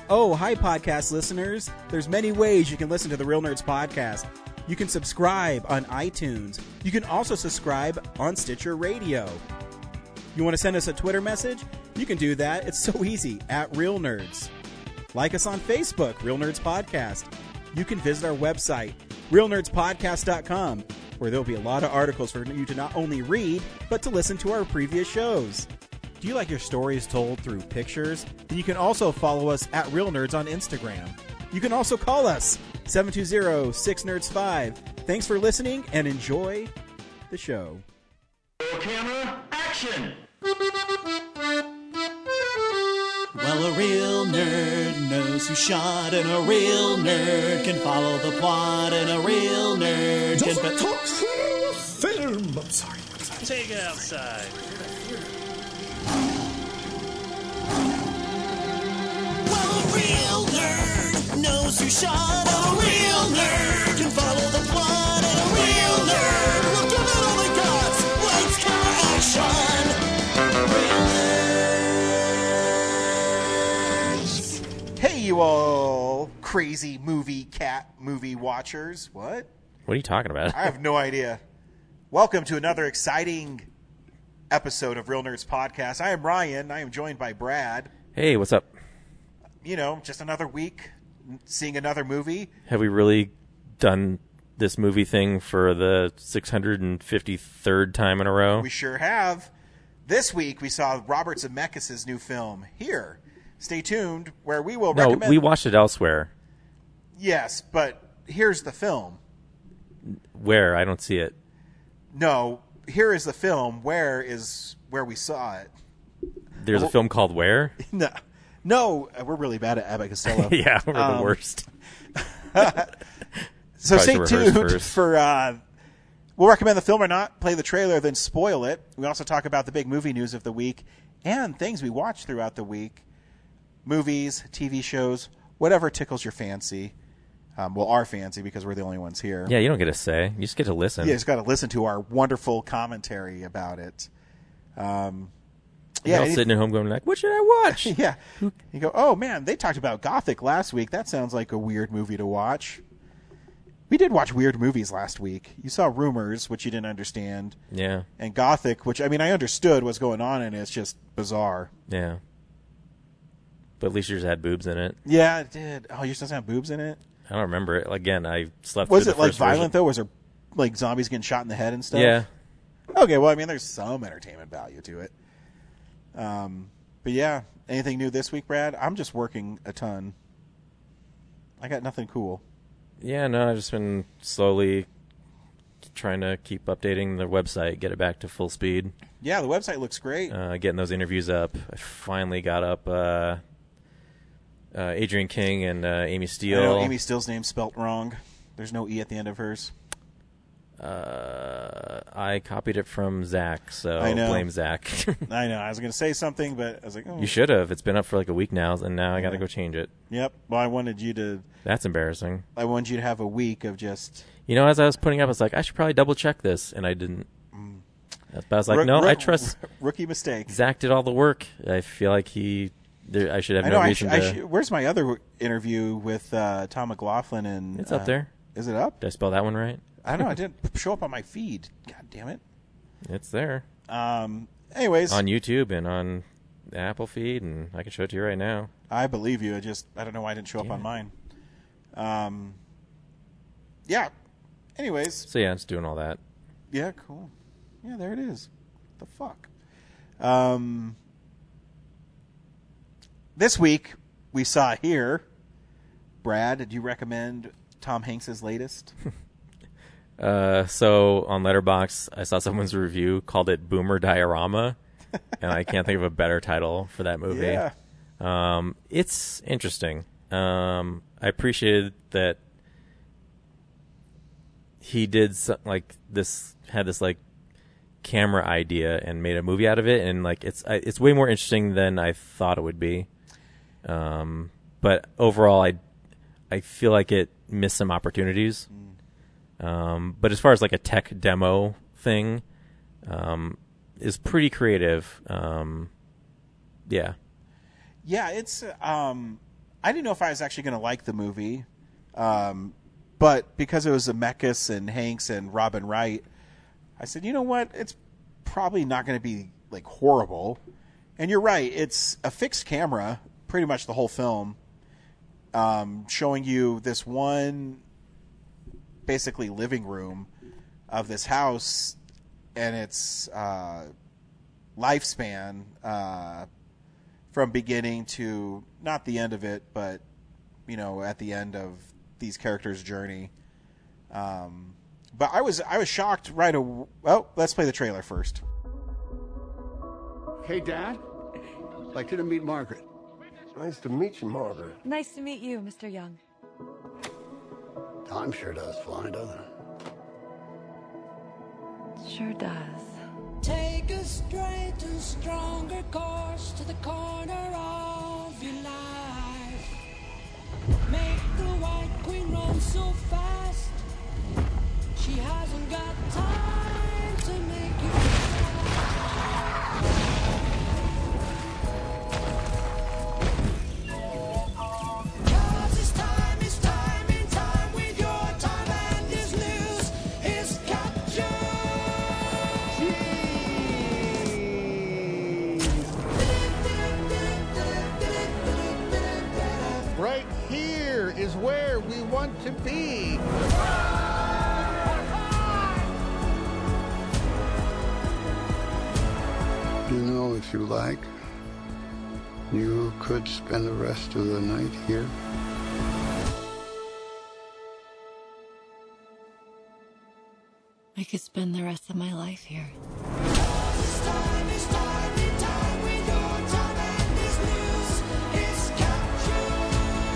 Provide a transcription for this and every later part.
Oh, hi, podcast listeners. There's many ways you can listen to the Real Nerds Podcast. You can subscribe on iTunes. You can also subscribe on Stitcher Radio. You want to send us a Twitter message? You can do that. It's so easy, at Real Nerds. Like us on Facebook, Real Nerds Podcast. You can visit our website, realnerdspodcast.com, where there'll be a lot of articles for you to not only read, but to listen to our previous shows. Do you like your stories told through pictures? Then you can also follow us at Real Nerds on Instagram. You can also call us, 720-6nerds5. Thanks for listening and enjoy the show. Camera, action! Well, a real nerd knows who shot, and a real nerd can follow the plot, and a real nerd can... talk film! I'm sorry. Take it outside. Well, a real nerd knows who shot, and a real nerd can follow the plot, and a real nerd will give it all they got. Lights, camera, action! Real nerds. Hey, you all crazy movie watchers. What? What are you talking about? I have no idea. Welcome to another exciting episode of Real Nerds Podcast. I am Ryan. I am joined by Brad. Hey, what's up? You know, just another week seeing another movie. Have we really done this movie thing for the 653rd time in a row? We sure have. This week we saw Robert Zemeckis' new film, Here. Stay tuned, where we will recommend... No, we watched it elsewhere. Yes, but here's the film. Where? I don't see it. No, here is the film. Where is where we saw it? There's a film called Where? No, we're really bad at Abbott Costello. Yeah, we're the worst. So stay Probably should rehearse tuned first. for... we'll recommend the film or not, play the trailer, then spoil it. We also talk about the big movie news of the week and things we watched throughout the week. Movies, TV shows, whatever tickles your fancy. Well, our fancy, because we're the only ones here. Yeah, you don't get to say. You just get to listen. You just got to listen to our wonderful commentary about it. You're all sitting at home going like, what should I watch? Yeah. You go, oh, man, they talked about Gothic last week. That sounds like a weird movie to watch. We did watch weird movies last week. You saw Rumors, which you didn't understand. Yeah. And Gothic, which, I mean, I understood what's going on, and it's just bizarre. Yeah. But at least yours had boobs in it. Yeah, it did. Oh, yours doesn't have boobs in it? I don't remember it. Again, I slept Was through it, the like, first violent, version. though? Was there, like, zombies getting shot in the head and stuff? Yeah. Okay, well, I mean, there's some entertainment value to it. But yeah, anything new this week, Brad? I'm just working a ton. I got nothing cool. Yeah, no, I've just been slowly trying to keep updating the website, get it back to full speed. Yeah, the website looks great. Getting those interviews up. I finally got up Adrian King and Amy I Steele. know Amy Steele's name's spelt wrong. There's no E at the end of hers. I copied it from Zach, so I know. blame Zach. I know. I was going to say something, but I was like, oh. You should have. It's been up for like a week now, and now I got to go change it. Yep. Well, I wanted you to have a week of just... You know, as I was putting up, I was like, I should probably double-check this, and I didn't. But I was like, I trust... Rookie mistake. Zach did all the work. I feel like I should have no reason to... Where's my other interview with Tom McLaughlin? And It's up there. Is it up? Did I spell that one right? I don't know. It didn't show up on my feed. God damn it. It's there. Anyways. On YouTube and on the Apple feed, and I can show it to you right now. I believe you. I don't know why it didn't show up on mine. Yeah. Anyways. So yeah, it's doing all that. Yeah, cool. Yeah, there it is. The fuck. This week we saw Here. Brad, did you recommend Tom Hanks' latest? So on Letterboxd, I saw someone's review called it Boomer Diorama, and I can't think of a better title for that movie. Yeah. It's interesting. I appreciated that he did had this like camera idea and made a movie out of it, and like it's way more interesting than I thought it would be. But overall, I feel like it missed some opportunities. But as far as like a tech demo thing, is pretty creative. Yeah. Yeah, it's I didn't know if I was actually going to like the movie, but because it was Zemeckis and Hanks and Robin Wright, I said, you know what? It's probably not going to be like horrible. And you're right; it's a fixed camera, pretty much the whole film, showing you this one, basically living room of this house and its lifespan from beginning to not the end of it, but at the end of these characters' journey. But I was shocked right away. Well, let's play the trailer first. Hey, Dad. Like you to meet Margaret. Nice to meet you, Margaret. Nice to meet you, Mr. Young. Time sure does fly, doesn't it? Sure does. Take a straight and stronger course to the corner of your life. Make the White Queen run so fast. She hasn't got time to make you Cause it's time with your time and his news is captured. Right here is where we want to be. If you like, you could spend the rest of the night here. I could spend the rest of my life here. It's time with your time and his news is captured.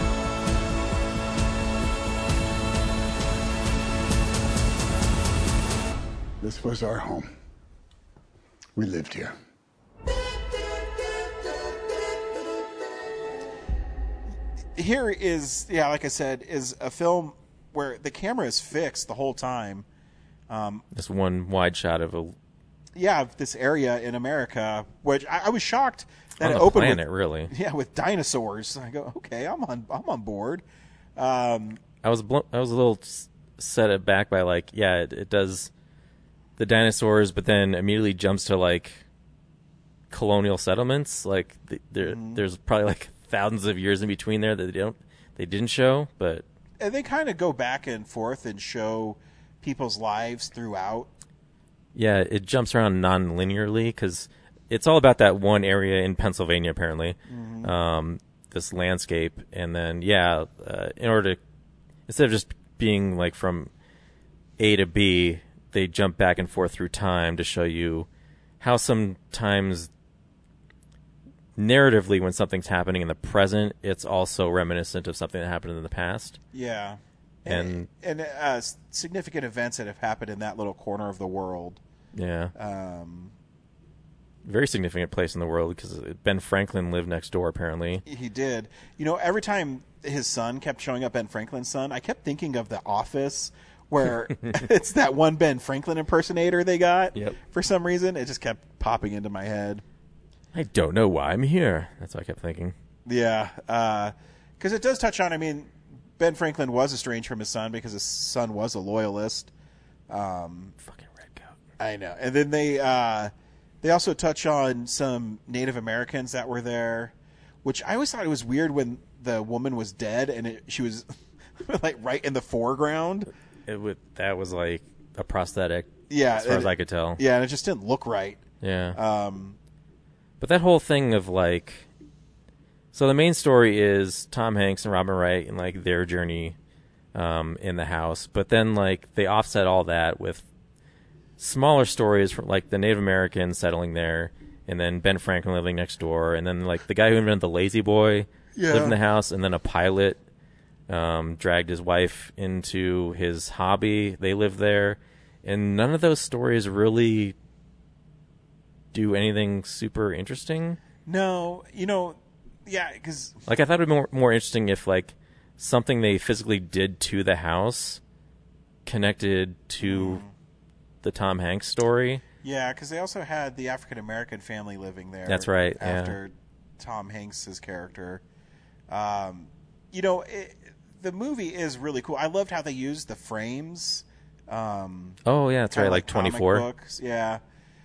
This was our home. We lived here. Here is, like I said, is a film where the camera is fixed the whole time. This one wide shot of of this area in America, which I was shocked that on it the opened planet, with, really. Yeah, with dinosaurs. I go, okay, I'm on board. I was a little set aback by it does the dinosaurs, but then immediately jumps to colonial settlements. There's probably thousands of years in between there that they didn't show, but and they kind of go back and forth and show people's lives throughout. Yeah, it jumps around non-linearly because it's all about that one area in Pennsylvania, apparently. Mm-hmm. This landscape, and then in order to, instead of just being from A to B, they jump back and forth through time to show you how sometimes narratively when something's happening in the present, it's also reminiscent of something that happened in the past. Yeah. And significant events that have happened in that little corner of the world. Yeah. Very significant place in the world because Ben Franklin lived next door, apparently. He did. Every time his son kept showing up, Ben Franklin's son, I kept thinking of The Office, where it's that one Ben Franklin impersonator they got. Yep. For some reason. It just kept popping into my head. I don't know why I'm here. That's what I kept thinking. Yeah. Because it does touch on, Ben Franklin was estranged from his son because his son was a loyalist. Fucking redcoat. I know. And then they also touch on some Native Americans that were there, which I always thought it was weird when the woman was dead and she was right in the foreground. That was a prosthetic. Yeah, as far as I could tell. Yeah, and it just didn't look right. Yeah. But that whole thing of so the main story is Tom Hanks and Robin Wright and their journey in the house, but then they offset all that with smaller stories from the Native Americans settling there, and then Ben Franklin living next door, and then the guy who invented the Lazy Boy lived in the house, and then a pilot dragged his wife into his hobby. They lived there, and none of those stories really do anything super interesting. No, yeah, because I thought it would be more interesting if something they physically did to the house connected to the Tom Hanks story. Yeah, because they also had the African American family living there. That's right. After Tom Hanks's character, the movie is really cool. I loved how they used the frames. Oh yeah, that's right. Like comic 24. books. Yeah.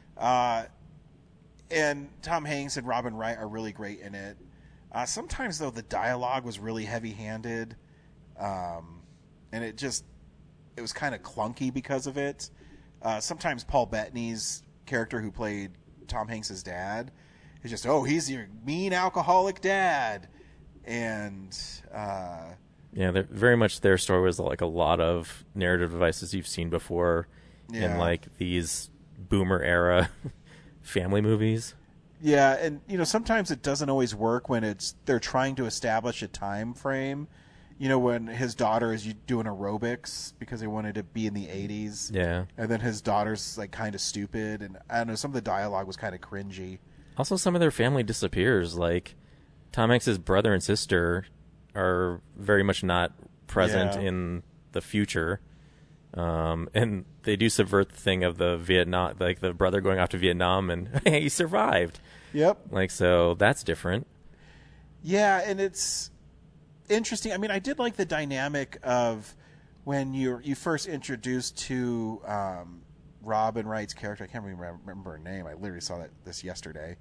And Tom Hanks and Robin Wright are really great in it. Sometimes though the dialogue was really heavy-handed, and it was kind of clunky because of it. Sometimes Paul Bettany's character, who played Tom Hanks' dad, is just, he's your mean alcoholic dad, and yeah, very much their story was like a lot of narrative devices you've seen before in like these boomer era family movies. Yeah, and sometimes it doesn't always work when they're trying to establish a time frame. When his daughter is doing aerobics because they wanted to be in the 80s. Yeah. And then his daughter's like kind of stupid, and I don't know, some of the dialogue was kind of cringy. Also, some of their family disappears. Like Tom Hanks' brother and sister are very much not present in the future. And they do subvert the thing of the Vietnam, like the brother going off to Vietnam and hey, he survived. Yep. Like, so that's different. Yeah, and it's interesting. I mean, I did like the dynamic of when you first introduced to Robin Wright's character. I can't remember her name. I literally saw this yesterday.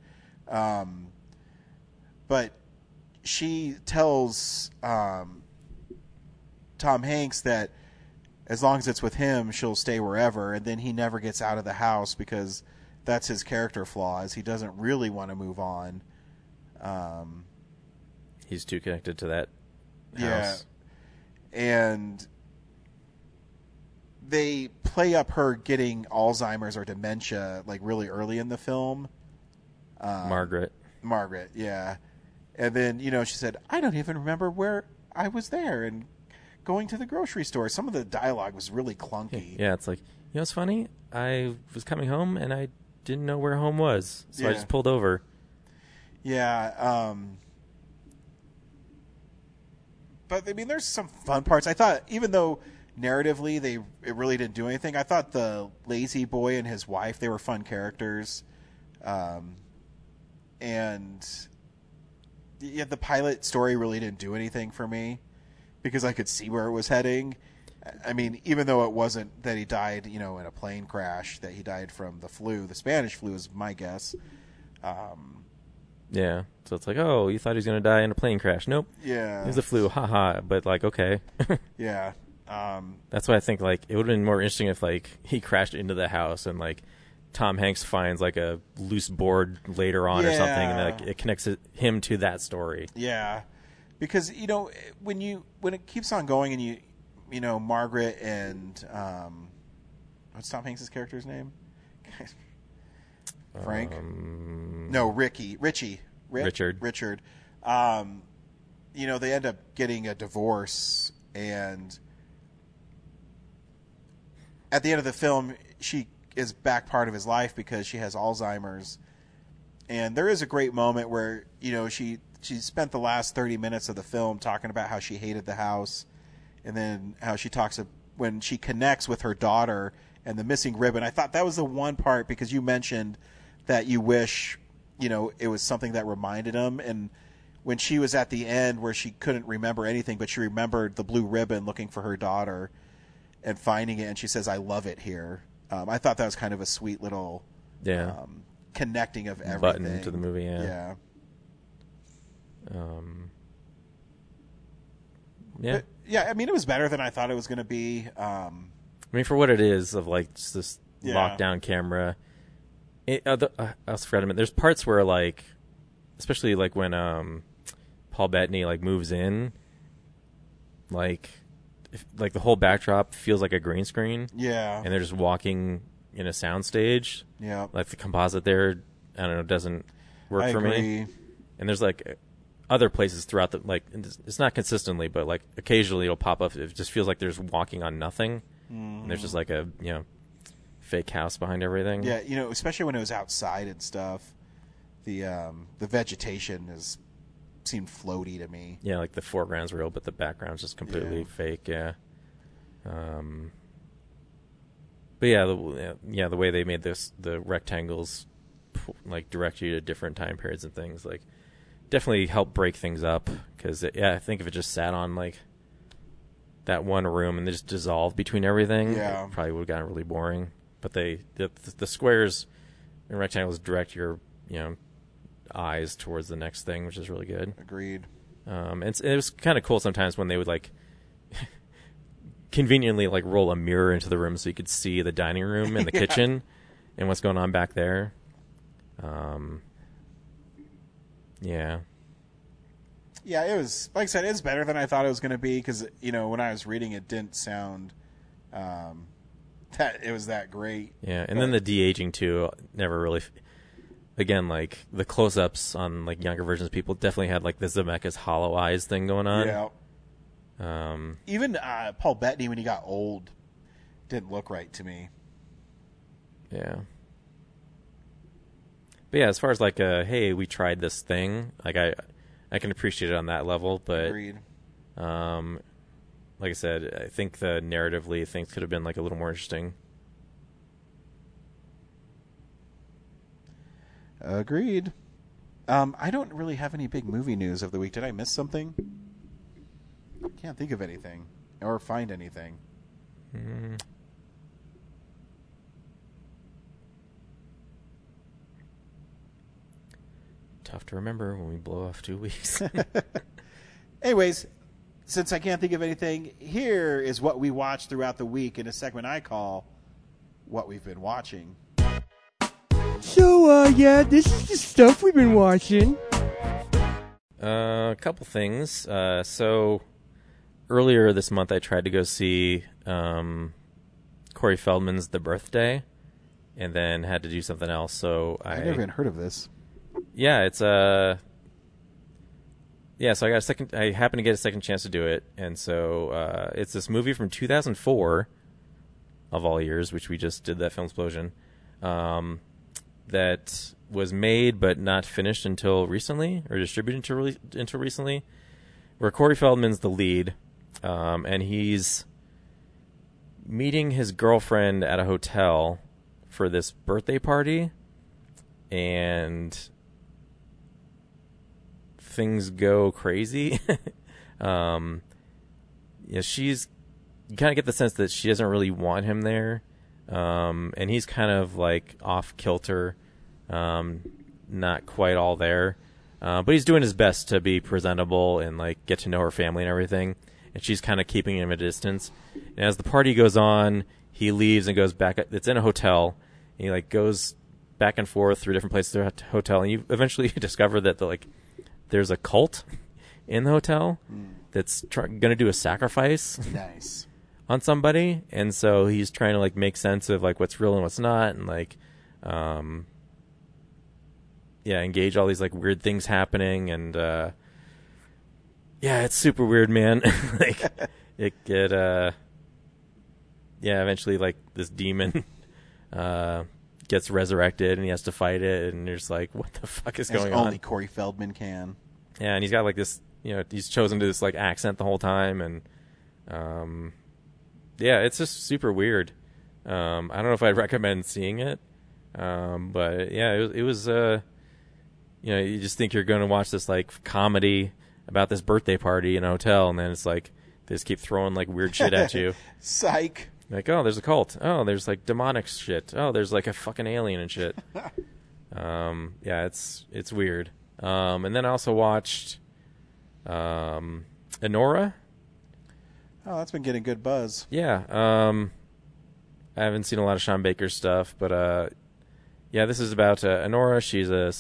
But she tells Tom Hanks that as long as it's with him, she'll stay wherever, and then he never gets out of the house because that's his character flaws. He doesn't really want to move on. He's too connected to that house. Yeah. And they play up her getting Alzheimer's or dementia like really early in the film. Margaret, yeah. And then, she said, I don't even remember where I was there and going to the grocery store. Some of the dialogue was really clunky. Yeah, it's like, it's funny? I was coming home and I didn't know where home was, so I just pulled over. Yeah, but I mean, there's some fun parts. I thought, even though narratively it really didn't do anything, I thought the lazy boy and his wife, they were fun characters. And the pilot story really didn't do anything for me because I could see where it was heading. I mean, even though it wasn't that he died, in a plane crash, that he died from the flu, the Spanish flu is my guess. Yeah, so it's like, oh, you thought he was going to die in a plane crash. Nope. Yeah. It was the flu, haha, but like, okay. Yeah. That's why I think, like, it would have been more interesting if, like, he crashed into the house and, like, Tom Hanks finds, like, a loose board later on or something, and like, it connects him to that story. Yeah. Because, when it keeps on going and Margaret and, what's Tom Hanks' character's name? Frank? No, Richard. Richard. They end up getting a divorce, and at the end of the film, she is back part of his life because she has Alzheimer's. And there is a great moment where, she spent the last 30 minutes of the film talking about how she hated the house, and then how she talks when she connects with her daughter and the missing ribbon. I thought that was the one part, because you mentioned that you wish, it was something that reminded him. And when she was at the end where she couldn't remember anything, but she remembered the blue ribbon looking for her daughter and finding it, and she says, I love it here. I thought that was kind of a sweet little connecting of everything. Button to the movie, Yeah. Yeah. Yeah, I mean, it was better than I thought it was going to be. I mean, for what it is, of like just this lockdown camera. I also forgot to mention, there's parts where, like, especially like when Paul Bettany like moves in, like the whole backdrop feels like a green screen. Yeah. And they're just walking in a soundstage. Yeah. Like the composite there, I don't know, doesn't work for agree. me. And there's like other places throughout the, like, it's not consistently, but like occasionally it'll pop up. It just feels like there's walking on nothing. Mm. And there's just like a, fake house behind everything. Yeah, especially when it was outside and stuff, the vegetation seemed floaty to me. Yeah, like the foreground's real, but the background's just completely fake. Yeah. But the way they made the rectangles like direct you to different time periods and things, like definitely helped break things up because I think if it just sat on like that one room and they just dissolved between everything, it probably would have gotten really boring. But the squares and rectangles direct your eyes towards the next thing, which is really good. Agreed. And it was kind of cool sometimes when they would like conveniently like roll a mirror into the room so you could see the dining room and the kitchen and what's going on back there. Yeah. Yeah, it was, like I said, it's better than I thought it was going to be because, when I was reading it didn't sound that it was that great. Yeah, and then the de-aging, too, never really... Again, like, the close-ups on, like, younger versions of people definitely had, like, the Zemeckis hollow eyes thing going on. Yeah. Even Paul Bettany, when he got old, didn't look right to me. Yeah. But, yeah, as far as, like, hey, we tried this thing, like, I can appreciate it on that level, but... Agreed. Like I said, I think narratively things could have been, like, a little more interesting. Agreed. I don't really have any big movie news of the week. Did I miss something? Can't think of anything or find anything. Tough to remember when we blow off 2 weeks. Anyways, since I can't think of anything, here is what we watched throughout the week in a segment I call What We've Been Watching. So, this is the stuff we've been watching. A couple things. So, earlier this month I tried to go see Corey Feldman's The Birthday, and then had to do something else, so I've never even heard of this. Yeah, it's yeah, so I happened to get a second chance to do it, and so it's this movie from 2004, of all years, which we just did that Film Explosion, that was made but not finished until recently, or distributed until recently, where Corey Feldman's the lead, and he's meeting his girlfriend at a hotel for this birthday party, and things go crazy. You kind of get the sense that she doesn't really want him there, and he's kind of like off kilter, not quite all there, but he's doing his best to be presentable and like get to know her family and everything, and she's kind of keeping him at a distance. And as the party goes on, he leaves and goes back. It's in a hotel, and he like goes back and forth through different places throughout the hotel, and you eventually discover that there's a cult in the hotel that's going to do a sacrifice. Nice. On somebody, and so he's trying to like make sense of like what's real and what's not, and like engage all these like weird things happening, and it's super weird, man. Like eventually like this demon gets resurrected and he has to fight it, and you're just like, what the fuck is going on? Only Corey Feldman can. Yeah, and he's got like this, he's chosen to this like accent the whole time, and it's just super weird. I don't know if I'd recommend seeing it, but yeah, it was. You just think you're going to watch this like comedy about this birthday party in a hotel, and then it's like they just keep throwing like weird shit at you. Psych. Like, oh, there's a cult. Oh, there's like demonic shit. Oh, there's like a fucking alien and shit. It's weird. And then I also watched Anora. Oh, that's been getting good buzz. Yeah. I haven't seen a lot of Sean Baker's stuff, but this is about Anora. She's a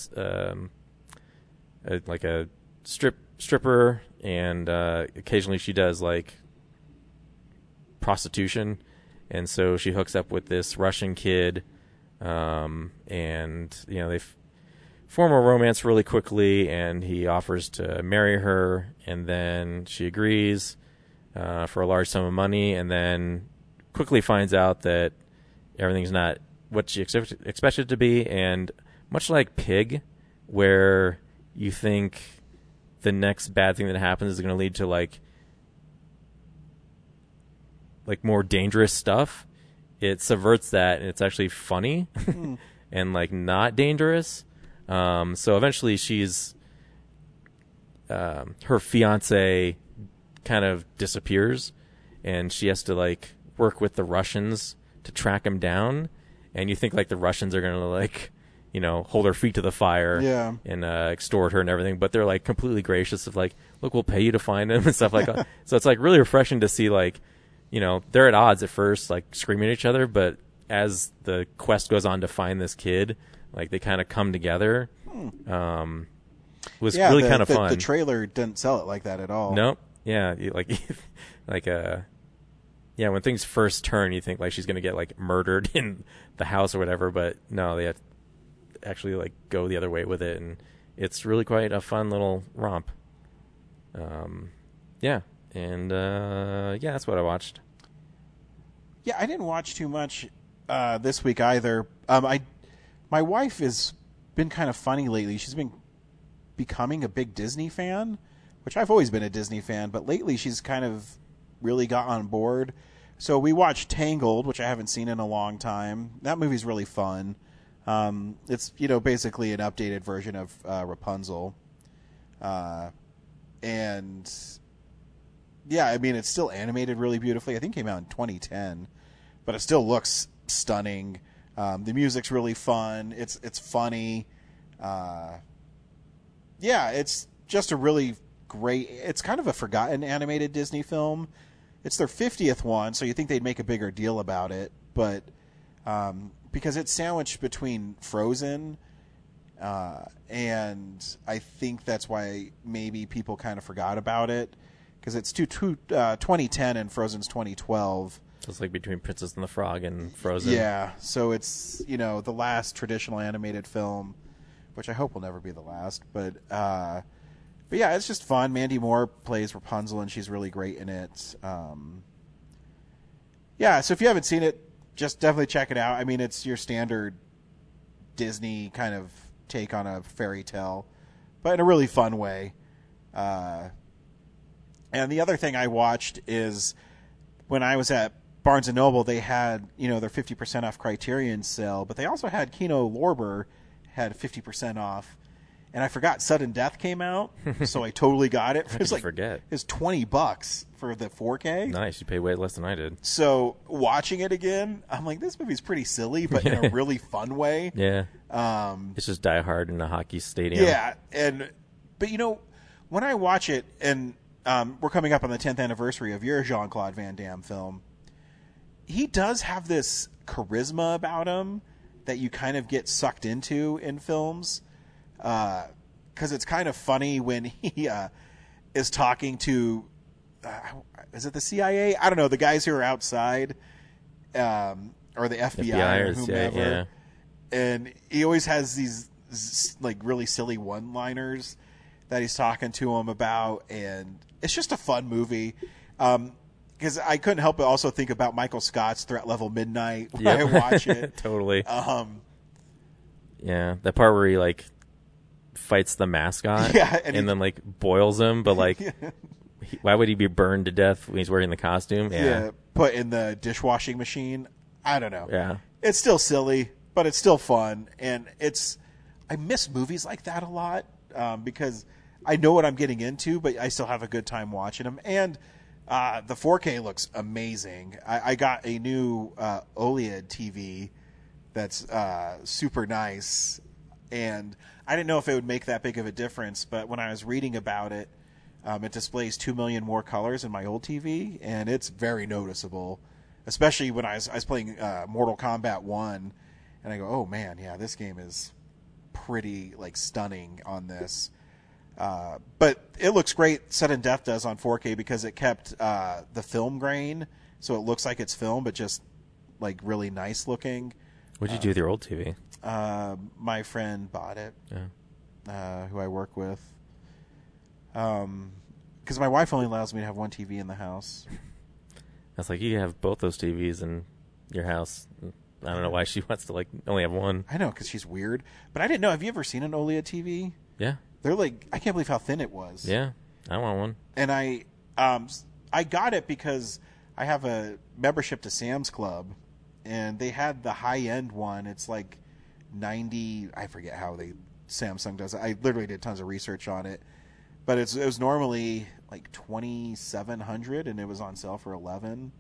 stripper, and occasionally she does like prostitution, and so she hooks up with this Russian kid, and they form a romance really quickly, and he offers to marry her, and then she agrees for a large sum of money, and then quickly finds out that everything's not what she expected it to be, and much like Pig, where you think the next bad thing that happens is going to lead to like more dangerous stuff, it subverts that, and it's actually funny and like not dangerous. So eventually she's her fiance kind of disappears, and she has to like work with the Russians to track him down. And you think like the Russians are gonna like, you know, hold her feet to the fire, Yeah. and extort her and everything, but they're like completely gracious of like, look, we'll pay you to find him and stuff like that. So it's like really refreshing to see like, you know, they're at odds at first, like screaming at each other, but as the quest goes on to find this kid, like they kind of come together. Was really kind of fun. The trailer didn't sell it like that at all. Nope. Yeah, like yeah, when things first turn, you think like she's gonna get like murdered in the house or whatever, but no, they have to actually like go the other way with it, and it's really quite a fun little romp. Yeah, and yeah, that's what I watched. Yeah, I didn't watch too much this week either. My wife has been kind of funny lately. She's been becoming a big Disney fan, which I've always been a Disney fan, but lately she's kind of really got on board. So we watched Tangled, which I haven't seen in a long time. That movie's really fun. It's, you know, basically an updated version of Rapunzel. And yeah, I mean, it's still animated really beautifully. I think it came out in 2010, but it still looks stunning. The music's really fun. It's funny. Yeah, it's just a really great. It's kind of a forgotten animated Disney film. It's their 50th one, so you think they'd make a bigger deal about it, but because it's sandwiched between Frozen, and I think that's why maybe people kind of forgot about it, because it's 2010 and Frozen's 2012. So it's like between Princess and the Frog and Frozen. Yeah, so it's, you know, the last traditional animated film, which I hope will never be the last, but yeah, it's just fun. Mandy Moore plays Rapunzel, and she's really great in it. Yeah, so if you haven't seen it, just definitely check it out. I mean, it's your standard Disney kind of take on a fairy tale, but in a really fun way. And the other thing I watched is when I was at Barnes & Noble, they had, you know, their 50% off Criterion sale, but they also had Kino Lorber had 50% off. And I forgot Sudden Death came out, so I totally got it. It was like forget? It's $20 for the 4K. Nice, you pay way less than I did. So watching it again, I'm like, this movie's pretty silly, but in a really fun way. Yeah. It's just Die Hard in a hockey stadium. Yeah, but you know, when I watch it, and we're coming up on the 10th anniversary of your Jean-Claude Van Damme film, he does have this charisma about him that you kind of get sucked into in films. Because it's kind of funny when he is talking to, is it the CIA? I don't know, the guys who are outside, or the FBI or whomever. Yeah. And he always has these like really silly one-liners that he's talking to him about, and it's just a fun movie. Because I couldn't help but also think about Michael Scott's Threat Level Midnight when I watch it. Totally. Yeah, that part where he like fights the mascot, and then like boils him, but like why would he be burned to death when he's wearing the costume? Yeah, put in the dishwashing machine. I don't know. Yeah, it's still silly, but it's still fun, and I miss movies like that a lot, because I know what I'm getting into, but I still have a good time watching them. And the 4K looks amazing. I got a new OLED TV that's super nice, and I didn't know if it would make that big of a difference, but when I was reading about it, it displays 2 million more colors in my old TV, and it's very noticeable, especially when I was playing Mortal Kombat 1, and I go, oh man, yeah, this game is pretty like stunning on this. But it looks great, Sudden Death does, on 4K, because it kept the film grain, so it looks like it's film, but just like really nice looking. What'd you do with your old TV? My friend bought it, who I work with. Because my wife only allows me to have one TV in the house. That's like, you have both those TVs in your house. I don't know why she wants to like only have one. I know, because she's weird. But I didn't know. Have you ever seen an OLED TV? Yeah. They're like, I can't believe how thin it was. Yeah, I want one. And I got it because I have a membership to Sam's Club, and they had the high-end one. It's like 90, I forget how Samsung does it. I literally did tons of research on it. But it was normally like $2,700, and it was on sale for $11.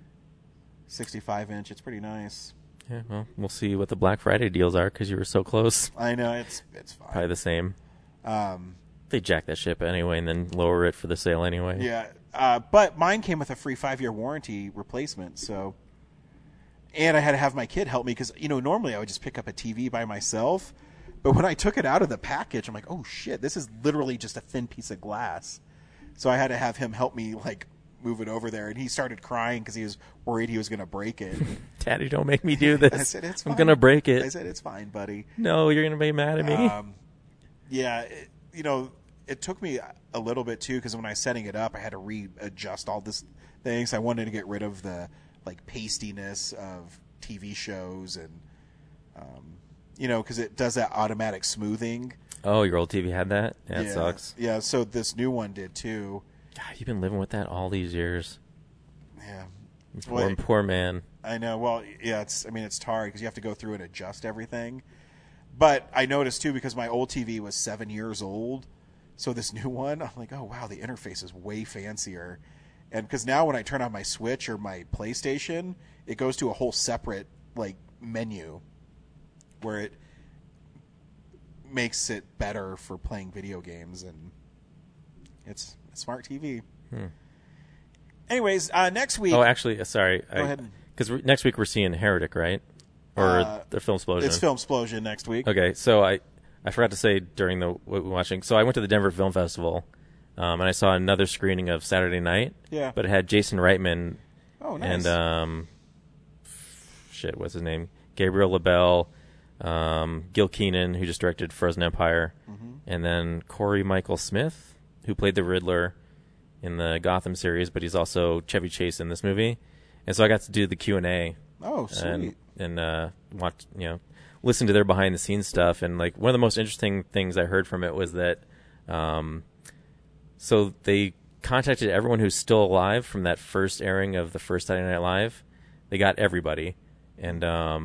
65-inch. It's pretty nice. Yeah, well, we'll see what the Black Friday deals are because you were so close. I know, it's fine. Probably the same. They jack that ship anyway and then lower it for the sale anyway. Yeah, but mine came with a free 5-year warranty replacement, so... And I had to have my kid help me because, normally I would just pick up a TV by myself. But when I took it out of the package, I'm like, oh, shit, this is literally just a thin piece of glass. So I had to have him help me, move it over there. And he started crying because he was worried he was going to break it. Daddy, don't make me do this. I said, it's fine. I'm going to break it. I said, it's fine, buddy. No, you're going to be mad at me. Yeah, it took me a little bit, too, because when I was setting it up, I had to readjust all this things. I wanted to get rid of the... pastiness of TV shows and, because it does that automatic smoothing. Oh, your old TV had that? Yeah, it sucks. Yeah, so this new one did too. God, you've been living with that all these years. Yeah. Poor man. I know. Well, yeah, it's hard because you have to go through and adjust everything. But I noticed too, because my old TV was 7 years old, so this new one, I'm like, oh wow, the interface is way fancier. And because now when I turn on my Switch or my PlayStation, it goes to a whole separate menu where it makes it better for playing video games, and it's a smart TV. Anyways, next week... Oh, actually, sorry. Go ahead. Because next week we're seeing Heretic, right? Or the Filmsplosion? It's Filmsplosion next week. Okay, so I forgot to say during what we were watching. So I went to the Denver Film Festival. And I saw another screening of Saturday Night. Yeah. But it had Jason Reitman. Oh, nice. And, what's his name? Gabriel LaBelle, Gil Keenan, who just directed Frozen Empire, and then Corey Michael Smith, who played the Riddler in the Gotham series, but he's also Chevy Chase in this movie. And so I got to do the Q&A. Oh, sweet. And watch, listen to their behind-the-scenes stuff. And, one of the most interesting things I heard from it was that... So they contacted everyone who's still alive from that first airing of the first Saturday Night Live. They got everybody. And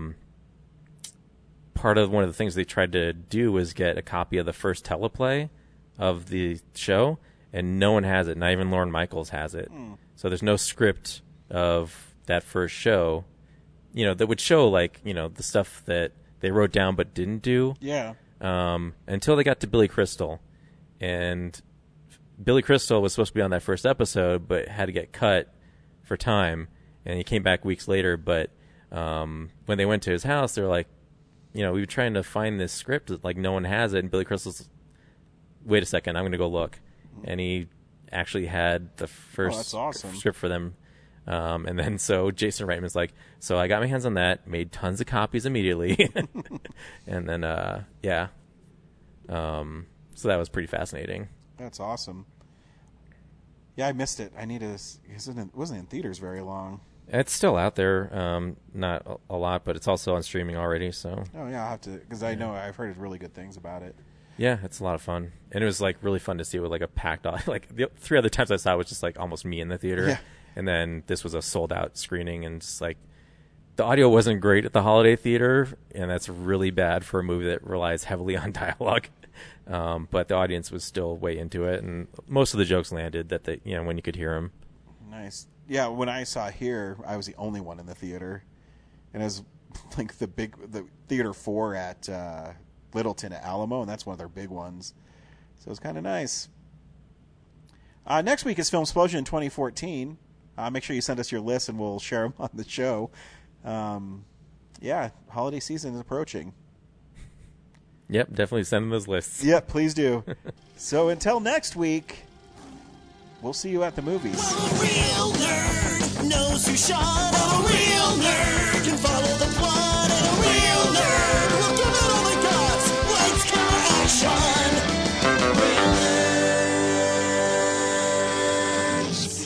part of one of the things they tried to do was get a copy of the first teleplay of the show, and no one has it. Not even Lorne Michaels has it. So there's no script of that first show, that would show, the stuff that they wrote down but didn't do. Yeah. Until they got to Billy Crystal. And... Billy Crystal was supposed to be on that first episode, but had to get cut for time, and he came back weeks later. But when they went to his house, they're like, we were trying to find this script, no one has it. And Billy Crystal's, wait a second, I'm going to go look. And he actually had the first that's awesome. Script for them. And then so Jason Reitman's like, so I got my hands on that, made tons of copies immediately. And then, so that was pretty fascinating. That's awesome. Yeah, I missed it. I need to... It wasn't in theaters very long. It's still out there. Not a lot, but it's also on streaming already. So. Oh, yeah, I'll have to... Because I know I've heard really good things about it. Yeah, it's a lot of fun. And it was, really fun to see it with, a packed... the 3 other times I saw it was just, almost me in the theater. Yeah. And then this was a sold-out screening, and just, the audio wasn't great at the Holiday Theater, and that's really bad for a movie that relies heavily on dialogue. But the audience was still way into it, and most of the jokes landed that when you could hear them. Nice. Yeah, when I saw Here, I was the only one in the theater, and it was the Theater 4 at Littleton at Alamo, and that's one of their big ones. So it was kind of nice. Next week is Filmsplosion 2014. Make sure you send us your list, and we'll share them on the show. Holiday season is approaching. Yep, definitely send them those lists. Yep, please do. So until next week, we'll see you at the movies. A real nerd knows who shot at a real nerd can follow the plot at a real nerd will give it all they got. Lights, camera, action. Real nerds.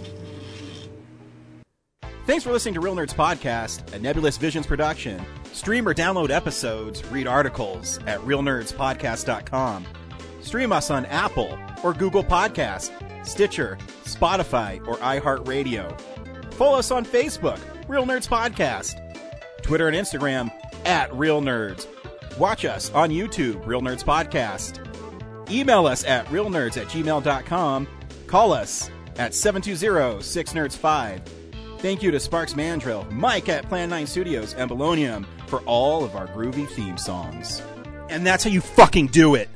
Thanks for listening to Real Nerds Podcast, a Nebulous Visions production. Stream or download episodes, read articles at realnerdspodcast.com. Stream us on Apple or Google Podcasts, Stitcher, Spotify, or iHeartRadio. Follow us on Facebook, Real Nerds Podcast. Twitter and Instagram, @Real Nerds. Watch us on YouTube, Real Nerds Podcast. Email us at realnerds@gmail.com. Call us at 720-6nerds5. Thank you to Sparks Mandrill, Mike at Plan 9 Studios, and Bolognium for all of our groovy theme songs. And that's how you fucking do it.